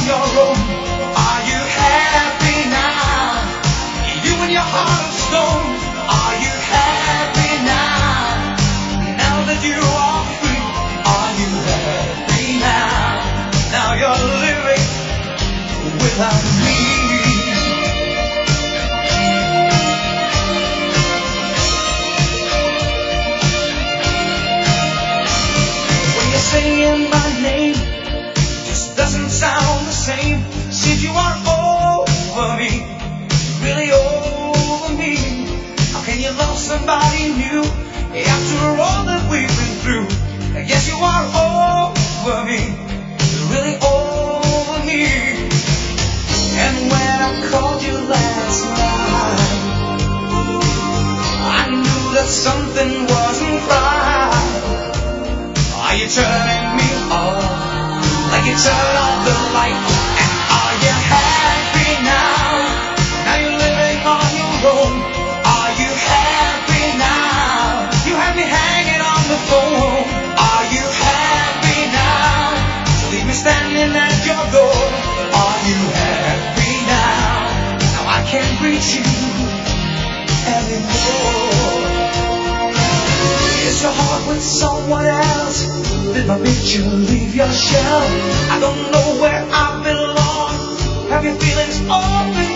your own. Are you happy now? You and your heart of stone. Are you happy now? Now that you are free. Are you happy now? Now you're living without me. When you're saying my name, just doesn't sound the same. Since you are over me, really over me. How can you love somebody new after all that we've been through? I guess you are over me, really over me. And when I called you last night, I knew that something wasn't right. Are you turning me on like you turn off the light? And are you happy now? Now you're living on your own. Are you happy now? You have me hanging on the phone. Are you happy now? To leave me standing at your door. Are you happy now? Now I can't reach you anymore. Is your heart with someone else? Did my picture leave your shell? I don't know where I belong. Have your feelings open